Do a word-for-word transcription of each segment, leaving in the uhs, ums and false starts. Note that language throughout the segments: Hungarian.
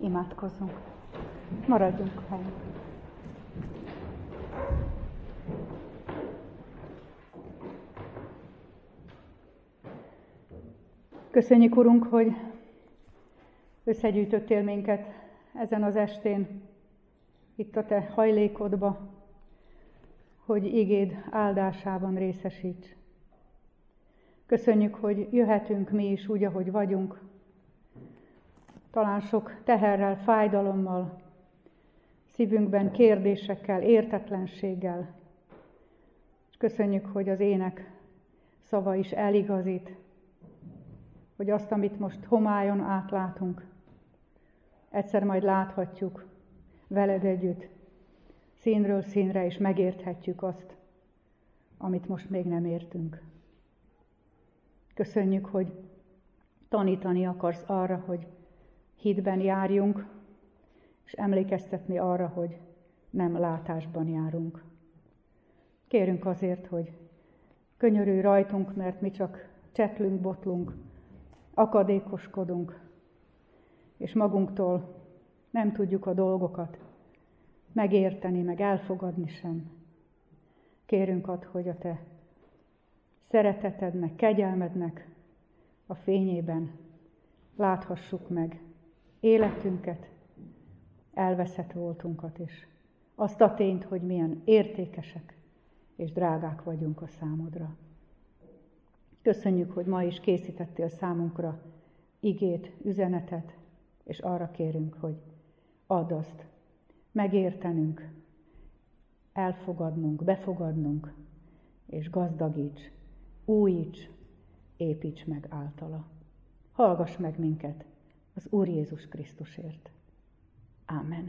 Imádkozzunk. Maradjunk helyen. Köszönjük, Urunk, hogy összegyűjtöttél minket ezen az estén, itt a Te hajlékodba, hogy igéd áldásában részesíts. Köszönjük, hogy jöhetünk mi is úgy, ahogy vagyunk, talán sok teherrel, fájdalommal, szívünkben kérdésekkel, értetlenséggel. És köszönjük, hogy az ének szava is eligazít, hogy azt, amit most homályon átlátunk, egyszer majd láthatjuk veled együtt, színről színre, és megérthetjük azt, amit most még nem értünk. Köszönjük, hogy tanítani akarsz arra, hogy hitben járjunk, és emlékeztetni arra, hogy nem látásban járunk. Kérünk azért, hogy könyörülj rajtunk, mert mi csak csetlünk, botlunk, akadékoskodunk, és magunktól nem tudjuk a dolgokat megérteni, meg elfogadni sem. Kérünk ad, hogy a Te szeretetednek, kegyelmednek a fényében láthassuk meg életünket, elveszett voltunkat, és azt a tényt, hogy milyen értékesek és drágák vagyunk a számodra. Köszönjük, hogy ma is készítettél számunkra igét, üzenetet, és arra kérünk, hogy add azt megértenünk, elfogadnunk, befogadnunk, és gazdagíts, újíts, építs meg általa. Hallgass meg minket az Úr Jézus Krisztusért. Ámen.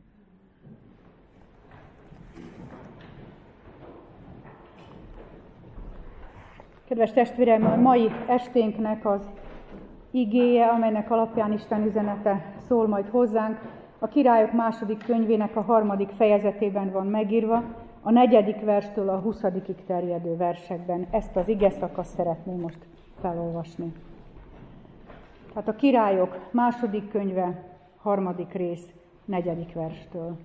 Kedves testvéreim, a mai esténknek az igéje, amelynek alapján Isten üzenete szól majd hozzánk, a Királyok második könyvének a harmadik fejezetében van megírva, a negyedik verstől a huszadikig terjedő versekben. Ezt az ige szakaszt szeretném most felolvasni. Tehát a Királyok második könyve, harmadik rész, negyedik verstől.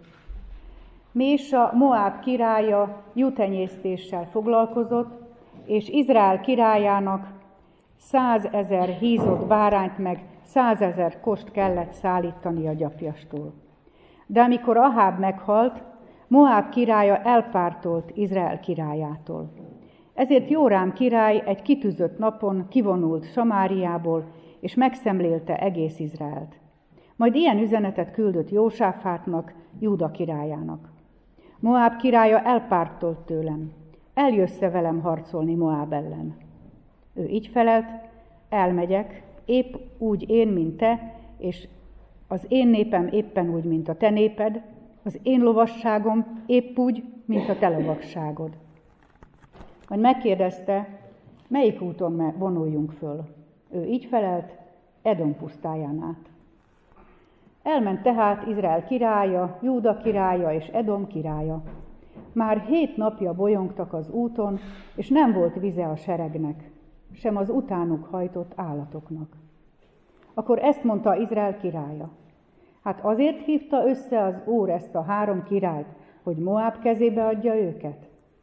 Mésa, Moáb királya juhtenyésztéssel foglalkozott, és Izrael királyának százezer hízott bárányt meg százezer kost kellett szállítani a gyapjastól. De amikor Aháb meghalt, Moáb királya elpártolt Izrael királyától. Ezért Jórám király egy kitűzött napon kivonult Samáriából, és megszemlélte egész Izraelt. Majd ilyen üzenetet küldött Jósáfátnak, Júda királyának. Moáb királya elpártolt tőlem. Eljössz-e velem harcolni Moáb ellen? Ő így felelt, elmegyek, épp úgy én, mint te, és az én népem éppen úgy, mint a te néped, az én lovasságom épp úgy, mint a te lovasságod. Majd megkérdezte, melyik úton vonuljunk föl? Ő így felelt, Edom pusztáján át. Elment tehát Izrael királya, Júda királya és Edom királya. Már hét napja bolyongtak az úton, és nem volt vize a seregnek, sem az utánuk hajtott állatoknak. Akkor ezt mondta Izrael királya. Hát azért hívta össze az Úr ezt a három királyt, hogy Moáb kezébe adja őket?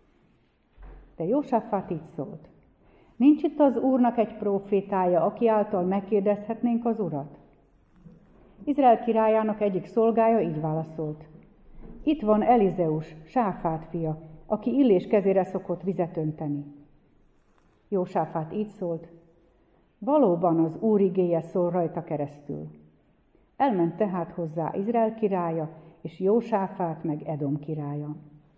De Jósafát így szólt. Nincs itt az Úrnak egy prófétája, aki által megkérdezhetnénk az Urat? Izrael királyának egyik szolgája így válaszolt. Itt van Elizeus, Sáfát fia, aki Illés kezére szokott vizet önteni. Jósafát így szólt. Valóban az Úr igéje szól rajta keresztül. Elment tehát hozzá Izrael királya, és Jósafát meg Edom királya.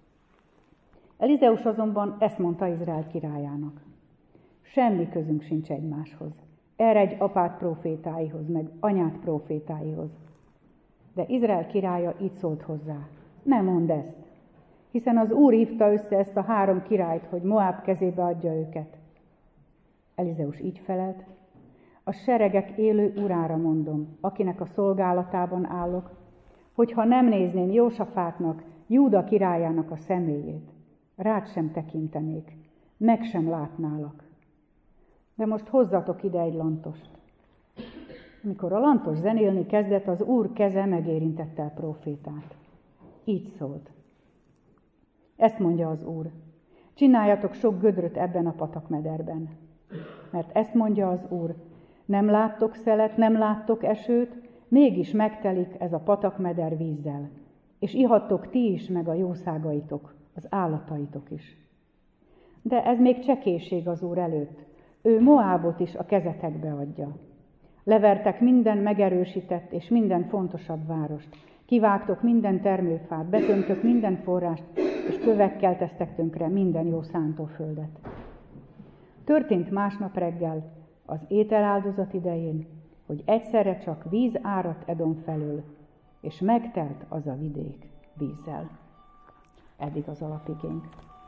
Elizeus azonban ezt mondta Izrael királyának. Semmi közünk sincs egymáshoz. Eredj apád prófétáihoz, meg anyád prófétáihoz. De Izrael királya így szólt hozzá. Ne mondd ezt, hiszen az Úr hívta össze ezt a három királyt, hogy Moáb kezébe adja őket. Elizeus így felelt. A seregek élő urára mondom, akinek a szolgálatában állok, hogyha nem nézném Jósafátnak, Júda királyának a személyét, rád sem tekintenék, meg sem látnálak. De most hozzatok ide egy lantost. Mikor a lantos zenélni kezdett, az Úr keze megérintette a prófétát. Így szólt. Ezt mondja az Úr. Csináljatok sok gödröt ebben a patakmederben. Mert ezt mondja az Úr. Nem láttok szelet, nem láttok esőt, mégis megtelik ez a patakmeder vízzel. És ihattok ti is, meg a jószágaitok, az állataitok is. De ez még csekéség az Úr előtt. Ő Moábot is a kezetekbe adja. Levertek minden megerősített és minden fontosabb várost. Kivágtok minden termőfát, betöntök minden forrást, és kövekkel tesztek tönkre minden jó szántóföldet. Történt másnap reggel, az ételáldozat idején, hogy egyszerre csak víz áradt Edom felől, és megtelt az a vidék vízzel. Eddig az alapigénk.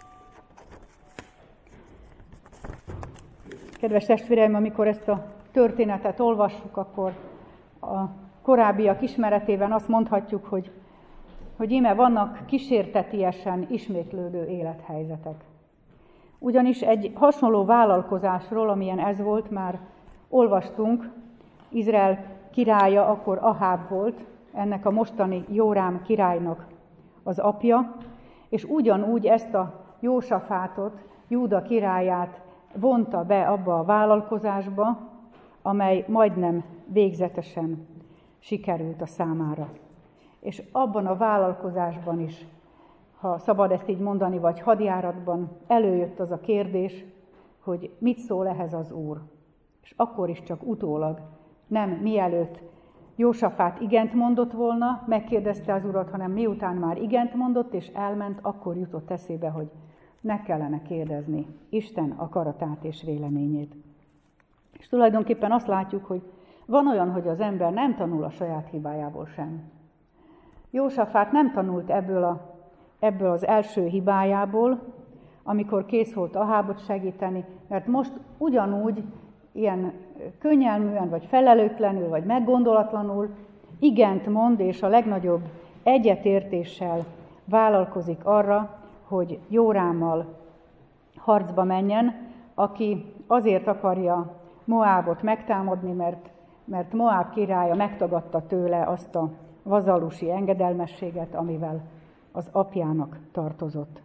Kedves testvéreim, amikor ezt a történetet olvassuk, akkor a korábbiak ismeretében azt mondhatjuk, hogy, hogy íme vannak kísértetiesen ismétlődő élethelyzetek. Ugyanis egy hasonló vállalkozásról, amilyen ez volt, már olvastunk. Izrael királya akkor Aháb volt, ennek a mostani Jórám királynak az apja, és ugyanúgy ezt a Jósafátot, Júda királyát vonta be abba a vállalkozásba, amely majdnem végzetesen sikerült a számára. És abban a vállalkozásban is, ha szabad ezt így mondani, vagy hadjáratban előjött az a kérdés, hogy mit szól ehhez az Úr. És akkor is csak utólag, nem mielőtt Jósafát igent mondott volna, megkérdezte az Urat, hanem miután már igent mondott és elment, akkor jutott eszébe, hogy ne kellene kérdezni Isten akaratát és véleményét. És tulajdonképpen azt látjuk, hogy van olyan, hogy az ember nem tanul a saját hibájából sem. Jósafát nem tanult ebből, a, ebből az első hibájából, amikor kész volt Ahábot segíteni, mert most ugyanúgy ilyen könnyelműen, vagy felelőtlenül, vagy meggondolatlanul igent mond, és a legnagyobb egyetértéssel vállalkozik arra, hogy Jórámmal harcba menjen, aki azért akarja Moábot megtámadni, mert, mert Moáb királya megtagadta tőle azt a vazallusi engedelmességet, amivel az apjának tartozott.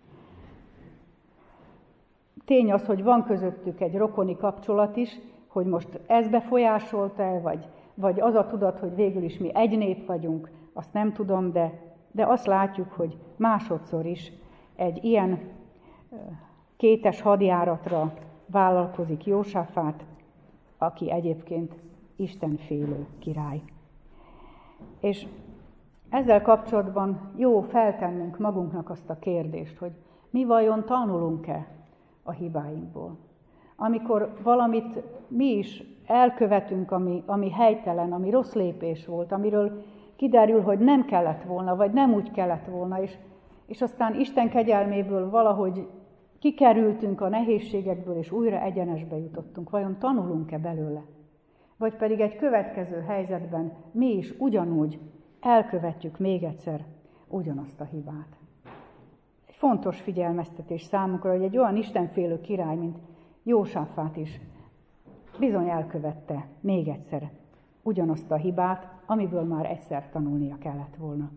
Tény az, hogy van közöttük egy rokoni kapcsolat is, hogy most ez befolyásolta-e, vagy, vagy az a tudat, hogy végül is mi egy nép vagyunk, azt nem tudom, de, de azt látjuk, hogy másodszor is egy ilyen kétes hadjáratra vállalkozik Jósafát, aki egyébként istenfélő király. És ezzel kapcsolatban jó feltennünk magunknak azt a kérdést, hogy mi vajon tanulunk-e a hibáinkból. Amikor valamit mi is elkövetünk, ami, ami helytelen, ami rossz lépés volt, amiről kiderül, hogy nem kellett volna, vagy nem úgy kellett volna, és, és aztán Isten kegyelméből valahogy kikerültünk a nehézségekből, és újra egyenesbe jutottunk. Vajon tanulunk-e belőle? Vagy pedig egy következő helyzetben mi is ugyanúgy elkövetjük még egyszer ugyanazt a hibát. Egy fontos figyelmeztetés számunkra, hogy egy olyan istenfélő király, mint Jósafát is bizony elkövette még egyszer ugyanazt a hibát, amiből már egyszer tanulnia kellett volna.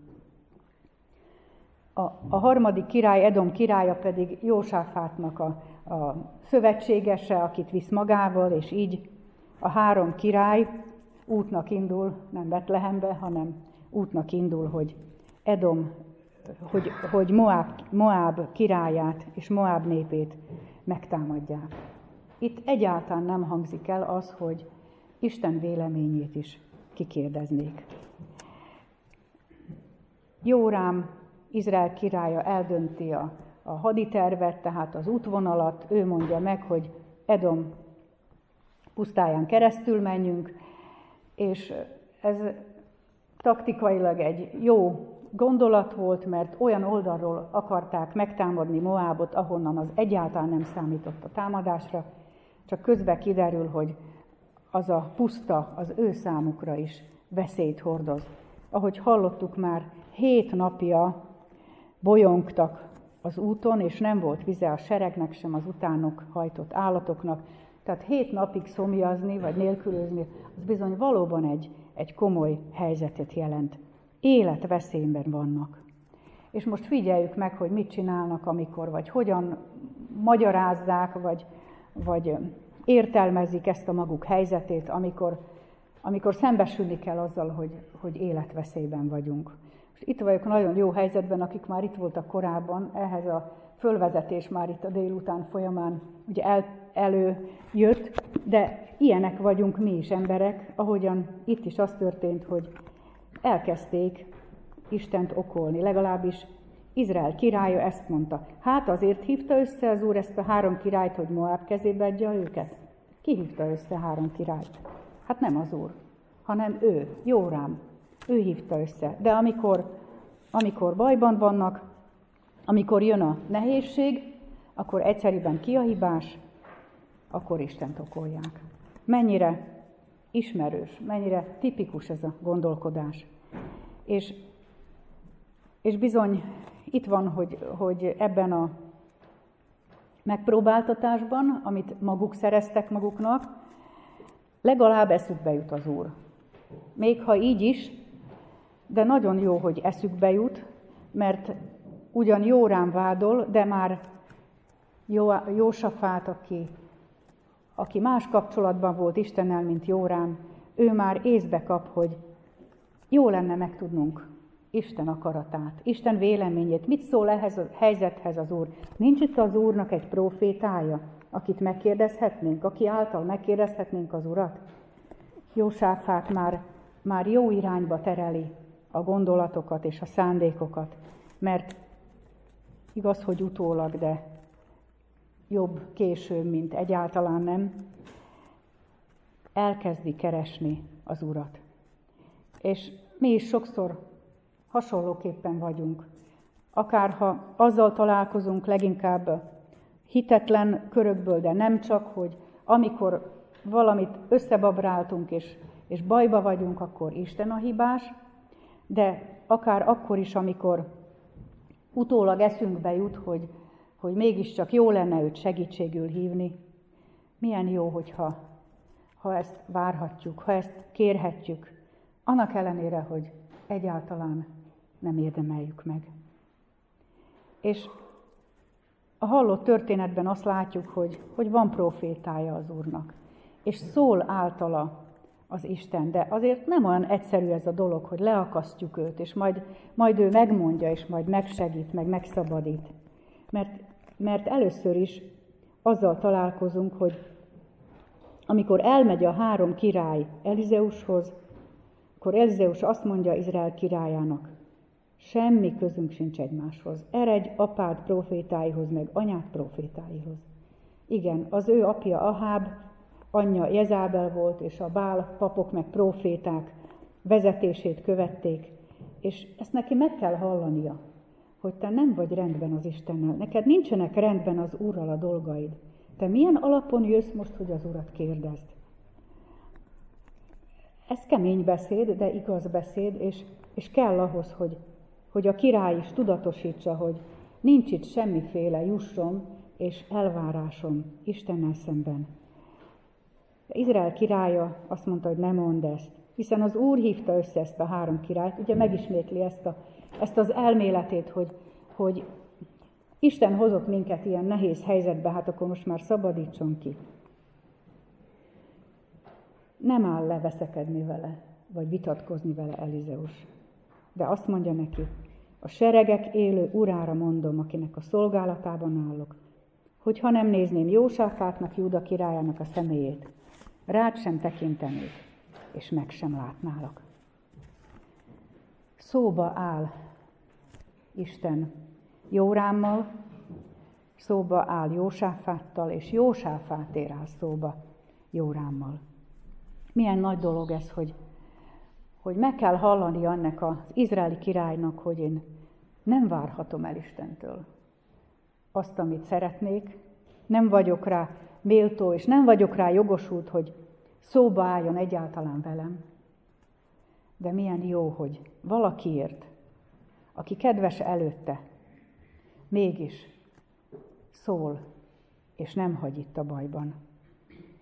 A, a harmadik király, Edom királya pedig Jósafátnak a, a szövetségese, akit visz magával, és így a három király útnak indul, nem Betlehembe, hanem útnak indul, hogy Edom, hogy, hogy Moáb, Moáb királyát és Moáb népét megtámadják. Itt egyáltalán nem hangzik el az, hogy Isten véleményét is kikérdeznék. Jórám, Izrael királya eldönti a, a haditervet, tehát az útvonalat, ő mondja meg, hogy Edom pusztáján keresztül menjünk, és ez taktikailag egy jó gondolat volt, mert olyan oldalról akarták megtámadni Moábot, ahonnan az egyáltalán nem számított a támadásra, csak közben kiderül, hogy az a puszta az ő számukra is veszélyt hordoz. Ahogy hallottuk már, hét napja bolyongtak az úton, és nem volt vize a seregnek, sem az utánuk hajtott állatoknak, Tehát hét napig szomjazni, vagy nélkülözni, az bizony valóban egy, egy komoly helyzetet jelent. Életveszélyben vannak. És most figyeljük meg, hogy mit csinálnak, amikor, vagy hogyan magyarázzák, vagy, vagy értelmezik ezt a maguk helyzetét, amikor, amikor szembesülni kell azzal, hogy, hogy életveszélyben vagyunk. És itt vagyok nagyon jó helyzetben, akik már itt voltak korábban, ehhez a fölvezetés már itt a délután folyamán ugye el, előjött, de ilyenek vagyunk mi is emberek, ahogyan itt is az történt, hogy elkezdték Istent okolni, legalábbis Izrael királya ezt mondta. Hát azért hívta össze az Úr ezt a három királyt, hogy Moab kezébe adja őket? Ki hívta össze három királyt? Hát nem az Úr, hanem ő, Jórám. Ő hívta össze. De amikor, amikor bajban vannak, amikor jön a nehézség, akkor egyszerűen ki a hibás, akkor Istent okolják. Mennyire ismerős, mennyire tipikus ez a gondolkodás. És, és bizony itt van, hogy, hogy ebben a megpróbáltatásban, amit maguk szereztek maguknak, legalább eszükbe jut az Úr. Még ha így is, de nagyon jó, hogy eszükbe jut, mert ugyan Jórám vádol, de már Jó, Jósafát, aki, aki más kapcsolatban volt Istennel, mint Jórám, ő már észbe kap, hogy jó lenne megtudnunk Isten akaratát, Isten véleményét. Mit szól ehhez a helyzethez az Úr? Nincs itt az Úrnak egy profétája, akit megkérdezhetnénk, aki által megkérdezhetnénk az Urat? Jósáfát már, már jó irányba tereli a gondolatokat és a szándékokat, mert igaz, hogy utólag, de jobb később, mint egyáltalán nem, elkezdi keresni az Urat. És mi is sokszor hasonlóképpen vagyunk. Akárha azzal találkozunk leginkább hitetlen körökből, de nem csak, hogy amikor valamit összebabráltunk és, és bajba vagyunk, akkor Isten a hibás, de akár akkor is, amikor utólag eszünkbe jut, hogy, hogy mégiscsak jó lenne őt segítségül hívni, milyen jó, hogyha ha ezt várhatjuk, ha ezt kérhetjük, annak ellenére, hogy egyáltalán nem érdemeljük meg. És a hallott történetben azt látjuk, hogy, hogy van profétája az Úrnak, és szól általa az Isten, de azért nem olyan egyszerű ez a dolog, hogy leakasztjuk őt, és majd, majd ő megmondja, és majd megsegít, meg megszabadít. Mert, mert először is azzal találkozunk, hogy amikor elmegy a három király Elizeushoz, akkor Elizeus azt mondja Izrael királyának, semmi közünk sincs egymáshoz. Eredj apád profétáihoz, meg anyád profétáihoz. Igen, az ő apja Aháb, anyja Jezábel volt, és a Bál papok meg proféták vezetését követték, és ezt neki meg kell hallania, hogy te nem vagy rendben az Istennel, neked nincsenek rendben az Úrral a dolgaid. Te milyen alapon jössz most, hogy az Urat kérdezd? Ez kemény beszéd, de igaz beszéd, és, és kell ahhoz, hogy, hogy a király is tudatosítsa, hogy nincs itt semmiféle jussom és elvárásom Istennel szemben. De Izrael királya azt mondta, hogy ne mondd ezt, hiszen az Úr hívta össze ezt a három királyt, ugye megismétli ezt, a, ezt az elméletét, hogy, hogy Isten hozott minket ilyen nehéz helyzetbe, hát akkor most már szabadítson ki. Nem áll le veszekedni vele, vagy vitatkozni vele Elizeus. De azt mondja neki, a seregek élő urára mondom, akinek a szolgálatában állok, hogy ha nem nézném Jósáfátnak, Júda királyának a személyét, rád sem tekintenék, és meg sem látnálak. Szóba áll Isten Jórámmal, szóba áll Jósáfáttal, és Jósáfát ér áll szóba Jórámmal. Milyen nagy dolog ez, hogy, hogy meg kell hallani annak az izraeli királynak, hogy én nem várhatom el Istentől azt, amit szeretnék, nem vagyok rá méltó, és nem vagyok rá jogosult, hogy szóba álljon egyáltalán velem. De milyen jó, hogy valakiért, aki kedves előtte, mégis szól, és nem hagy itt a bajban.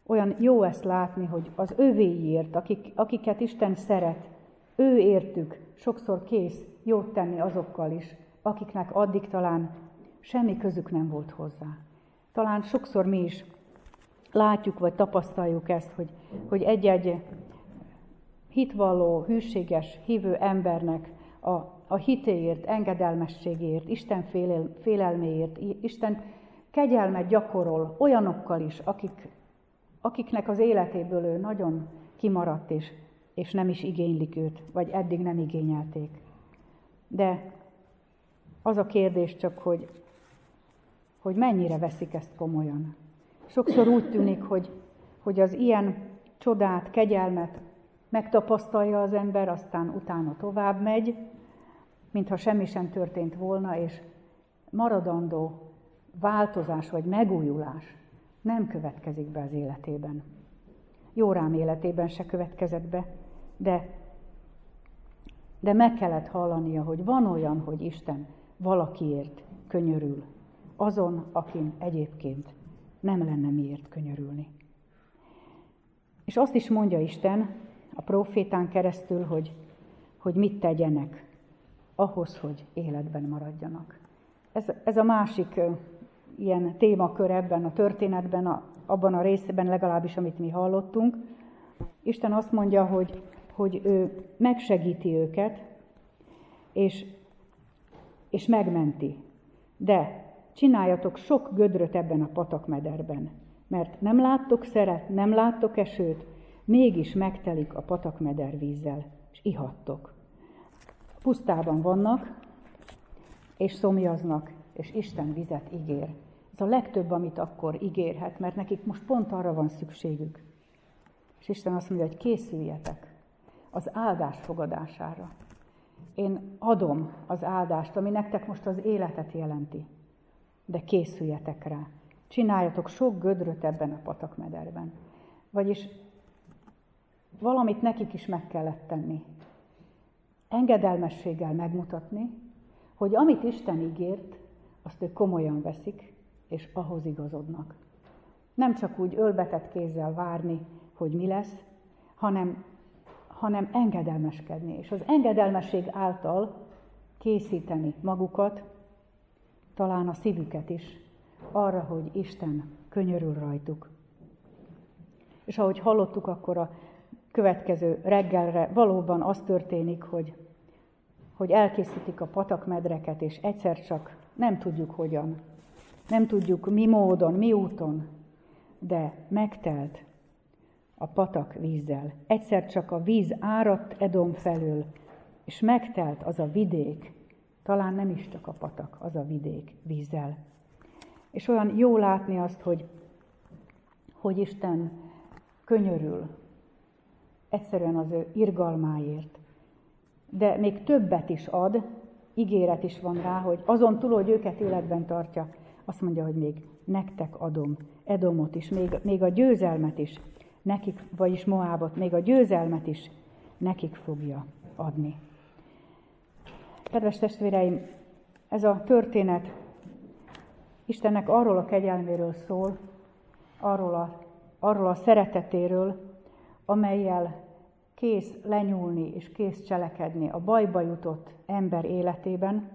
Olyan jó ezt látni, hogy az övéiért, akik, akiket Isten szeret, ő értük sokszor kész jót tenni azokkal is, akiknek addig talán semmi közük nem volt hozzá. Talán sokszor mi is látjuk, vagy tapasztaljuk ezt, hogy, hogy egy-egy hitvalló, hűséges, hívő embernek a, a hitéért, engedelmességéért, Isten félel, félelméért, Isten kegyelmet gyakorol olyanokkal is, akik, akiknek az életéből ő nagyon kimaradt, és, és nem is igénylik őt, vagy eddig nem igényelték. De az a kérdés csak, hogy, hogy mennyire veszik ezt komolyan. Sokszor úgy tűnik, hogy, hogy az ilyen csodát, kegyelmet megtapasztalja az ember, aztán utána tovább megy, mintha semmi sem történt volna, és maradandó változás vagy megújulás nem következik be az életében. Jórám életében se következett be, de, de meg kellett hallania, hogy van olyan, hogy Isten valakiért könyörül, azon, akin egyébként nem lenne miért könyörülni. És azt is mondja Isten a prófétán keresztül, hogy, hogy mit tegyenek ahhoz, hogy életben maradjanak. Ez, ez a másik uh, ilyen témakör ebben a történetben, a, abban a részben legalábbis, amit mi hallottunk. Isten azt mondja, hogy, hogy ő megsegíti őket, és, és megmenti. De csináljatok sok gödröt ebben a patakmederben, mert nem láttok szeret, nem láttok esőt, mégis megtelik a patakmeder vízzel, és ihattok. Pusztában vannak, és szomjaznak, és Isten vizet ígér. Ez a legtöbb, amit akkor ígérhet, mert nekik most pont arra van szükségük. És Isten azt mondja, hogy készüljetek az áldás fogadására. Én adom az áldást, ami nektek most az életet jelenti, de készüljetek rá. Csináljatok sok gödröt ebben a patakmederben. Vagyis valamit nekik is meg kellett tenni. Engedelmességgel megmutatni, hogy amit Isten ígért, azt ők komolyan veszik, és ahhoz igazodnak. Nem csak úgy ölbetett kézzel várni, hogy mi lesz, hanem, hanem engedelmeskedni. És az engedelmesség által készíteni magukat, talán a szívüket is, arra, hogy Isten könyörül rajtuk. És ahogy hallottuk, akkor a következő reggelre valóban az történik, hogy, hogy elkészítik a patakmedreket, és egyszer csak nem tudjuk hogyan, nem tudjuk mi módon, mi úton, de megtelt a patak vízzel. Egyszer csak a víz áradt Edom felől, és megtelt az a vidék, talán nem is csak a patak, az a vidék vízzel. És olyan jó látni azt, hogy, hogy Isten könyörül egyszerűen az ő irgalmáért. De még többet is ad, ígéret is van rá, hogy azon túl, hogy őket életben tartja, azt mondja, hogy még nektek adom Edomot is, még, még a győzelmet is nekik, vagyis Moábot, még a győzelmet is nekik fogja adni. Kedves testvéreim, ez a történet Istennek arról a kegyelméről szól, arról a, arról a szeretetéről, amellyel kész lenyúlni és kész cselekedni a bajba jutott ember életében,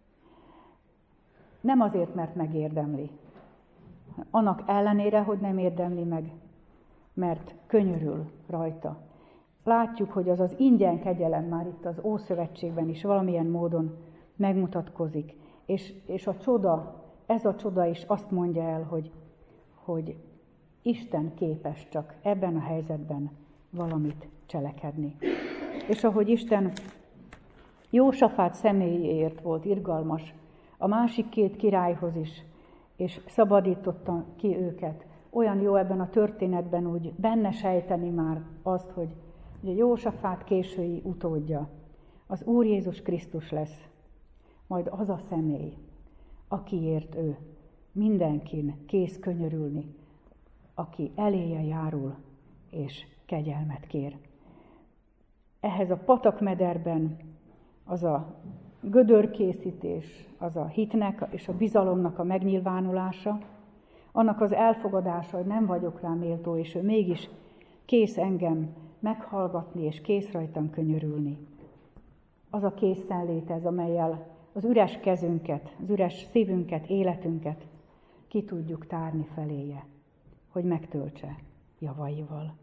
nem azért, mert megérdemli. Annak ellenére, hogy nem érdemli meg, mert könyörül rajta. Látjuk, hogy az az ingyen kegyelem már itt az Ószövetségben is valamilyen módon megmutatkozik. És, és a csoda, ez a csoda is azt mondja el, hogy, hogy Isten képes csak ebben a helyzetben valamit cselekedni. És ahogy Isten Jósafát személyéért volt irgalmas, a másik két királyhoz is, és szabadította ki őket. Olyan jó ebben a történetben úgy benne sejteni már azt, hogy a Jósafát késői utódja, az Úr Jézus Krisztus lesz, majd az a személy, akiért ő mindenkin kész könyörülni, aki eléje járul és kegyelmet kér. Ehhez a patakmederben az a gödörkészítés, az a hitnek és a bizalomnak a megnyilvánulása, Annak az elfogadása, hogy nem vagyok rá méltó, és ő mégis kész engem meghallgatni, és kész rajtam könyörülni. Az a készenlét ez, amellyel az üres kezünket, az üres szívünket, életünket ki tudjuk tárni feléje, hogy megtöltse javaival.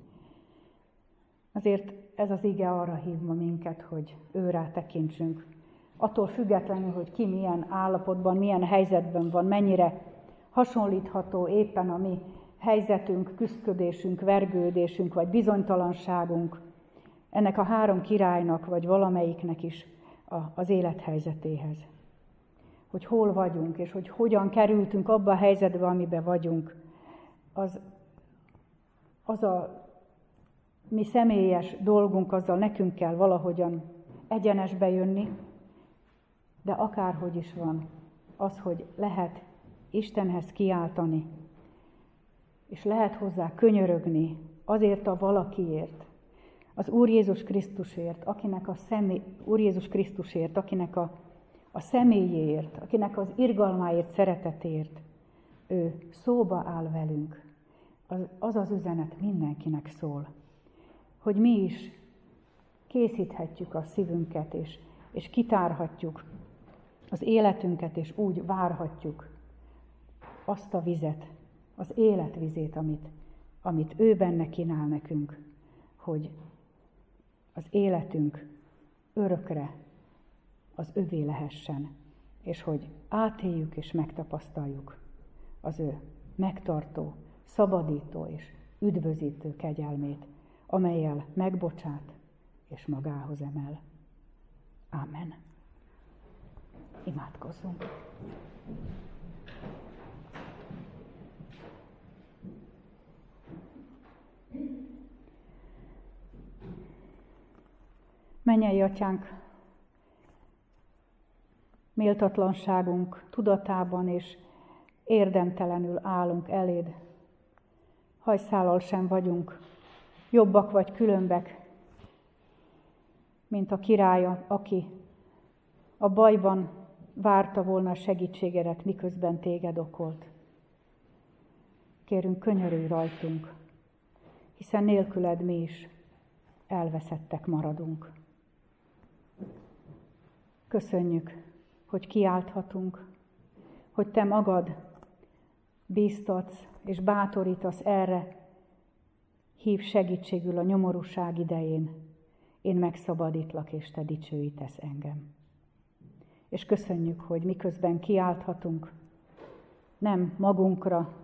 Azért ez az ige arra hív ma minket, hogy őrá tekintsünk. Attól függetlenül, hogy ki milyen állapotban, milyen helyzetben van, mennyire hasonlítható éppen a mi helyzetünk, küszködésünk, vergődésünk, vagy bizonytalanságunk ennek a három királynak, vagy valamelyiknek is az élethelyzetéhez. Hogy hol vagyunk, és hogy hogyan kerültünk abba a helyzetbe, amiben vagyunk, az, az a mi személyes dolgunk, azzal nekünk kell valahogyan egyenesbe jönni, de akárhogy is van, az, hogy lehet Istenhez kiáltani, és lehet hozzá könyörögni azért a valakiért, az Úr Jézus Krisztusért, akinek a személy, Úr Jézus Krisztusért, akinek a, a személyéért, akinek az irgalmáért, szeretetért, ő szóba áll velünk. Az az, az üzenet mindenkinek szól, hogy mi is készíthetjük a szívünket, és, és kitárhatjuk az életünket, és úgy várhatjuk azt a vizet, az életvizét, amit, amit ő benne kínál nekünk, hogy az életünk örökre az övé lehessen, és hogy átéljük és megtapasztaljuk az ő megtartó, szabadító és üdvözítő kegyelmét, amellyel megbocsát és magához emel. Ámen. Imádkozzunk. Mennyei Atyánk, méltatlanságunk tudatában és érdemtelenül állunk eléd. Hajszállal sem vagyunk jobbak vagy különbek, mint a királya, aki a bajban várta volna a segítségedet, miközben téged okolt. Kérünk, könyörülj rajtunk, hiszen nélküled mi is elveszettek maradunk. Köszönjük, hogy kiálthatunk, hogy te magad bíztatsz és bátorítasz erre, hív segítségül a nyomorúság idején, én megszabadítlak, és te dicsőítesz engem. És köszönjük, hogy miközben kiálthatunk, nem magunkra,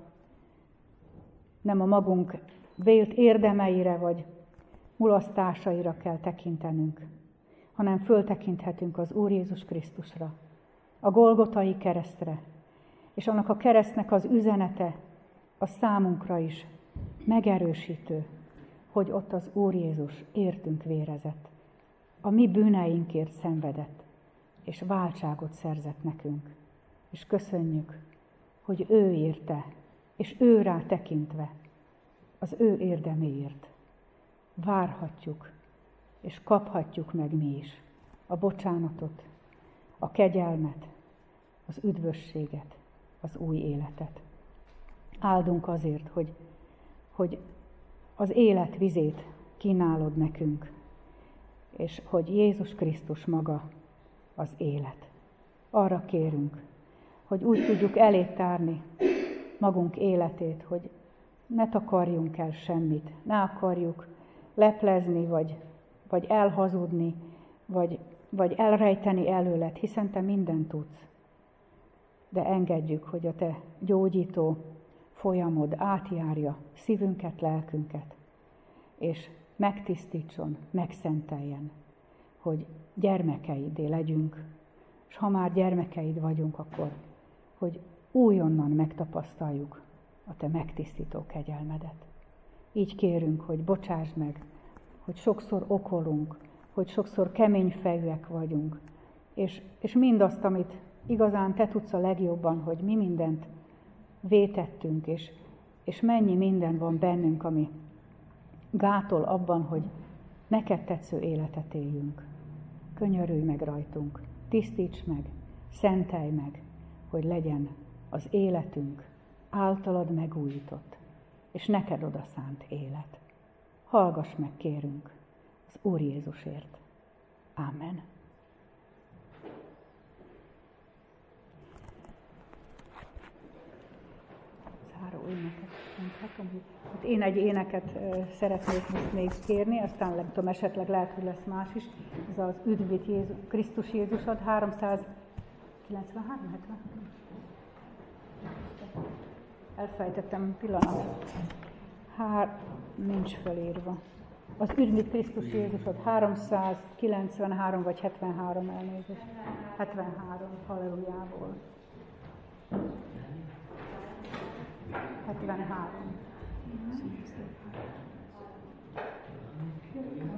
nem a magunk vélt érdemeire vagy mulasztásaira kell tekintenünk, hanem föltekinthetünk az Úr Jézus Krisztusra, a Golgotai keresztre, és annak a keresztnek az üzenete a számunkra is megerősítő, hogy ott az Úr Jézus értünk vérezett, a mi bűneinkért szenvedett, és váltságot szerzett nekünk. És köszönjük, hogy ő érte, és ő rá tekintve, az ő érdeméért várhatjuk, és kaphatjuk meg mi is a bocsánatot, a kegyelmet, az üdvösséget, az új életet. Áldunk azért, hogy, hogy az élet vizét kínálod nekünk, és hogy Jézus Krisztus maga az élet. Arra kérünk, hogy úgy tudjuk elét tárni magunk életét, hogy ne takarjunk el semmit, ne akarjuk leplezni, vagy, vagy elhazudni, vagy, vagy elrejteni előled, hiszen te mindent tudsz. De engedjük, hogy a te gyógyító folyamod átjárja szívünket, lelkünket, és megtisztítson, megszenteljen, hogy gyermekeidé legyünk, és ha már gyermekeid vagyunk, akkor, hogy újonnan megtapasztaljuk a te megtisztító kegyelmedet. Így kérünk, hogy bocsásd meg, hogy sokszor okolunk, hogy sokszor keményfejűek vagyunk, és, és mindazt, amit igazán te tudsz a legjobban, hogy mi mindent vétettünk, és, és mennyi minden van bennünk, ami gátol abban, hogy neked tetsző életet éljünk. Könyörülj meg rajtunk, tisztíts meg, szentelj meg, hogy legyen az életünk általad megújított, és neked odaszánt élet. Hallgass meg, kérünk, az Úr Jézusért. Ámen. Záró éneket mondhatom. Hát én egy éneket szeretnék most még kérni, aztán nem tudom, esetleg lehet, hogy lesz más is. Ez az Üdvít Jézus, Krisztus Jézusod, háromszázkilencvenhárom hetven. Elfejtettem, pillanat. Hár, nincs felírva. Az Üdvít Krisztus Jézusod, háromszázkilencvenhárom vagy hetvenhárom elnézést. hetvenhárom, hallelujából. hetvenhárom.